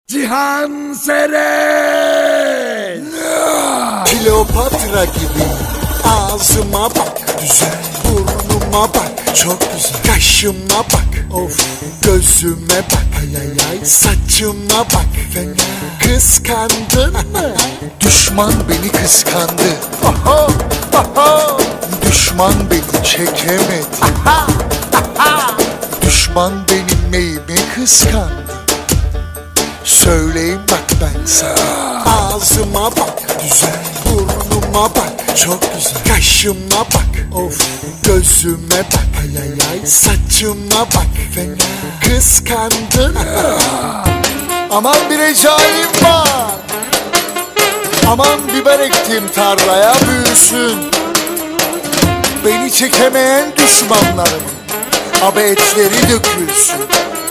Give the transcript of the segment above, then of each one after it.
Cihan Seren. Kleopatra gibi ağzıma bak, güzel burnuma bak, çok güzel kaşıma bak, of gözüme bak, ay ay ay saçıma bak, fena. Kıskandın mı? Düşman beni kıskandı, aha, aha. Düşman beni çekemedi, aha, aha. Düşman benim neyimi kıskandı? Söyleyeyim bak ben sana. Ağzıma bak, güzel burnuma bak, çok güzel kaşıma bak, of gözüme bak, ay ay ay saçıma bak, fena. Kıskandın mı? Aman bir ecalim var, aman biber ektim tarlaya büyüsün. Beni çekemeyen düşmanlarım, abi etleri dökülsün.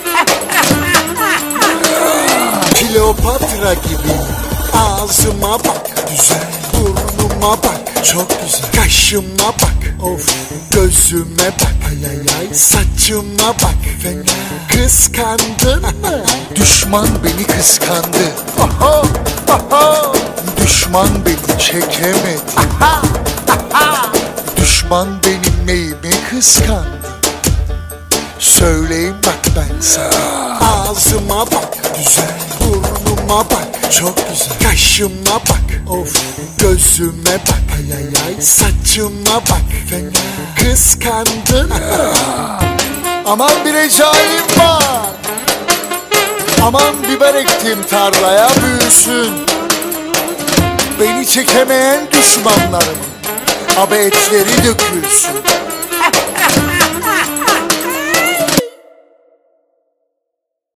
Kleopatra gibi ağzıma bak, güzel burnuma bak, çok güzel kaşıma bak, of gözüme bak, ay ay ay saçıma bak, fena. Kıskandın mı? Düşman beni kıskandı, aha, aha. Düşman beni çekemedi, aha, aha. Düşman benim neyimi kıskandı? Söyleyeyim bak ben sana. Ağzıma bak, güzel burnuma bak, çok güzel kaşıma bak, of gözüme bak, ay ay ay saçıma bak, fena. Kıskandın mı? Aman bir ecalim var, aman biber ektim tarlaya büyüsün. Beni çekemeyen düşmanlarım, abi etleri dökülsün.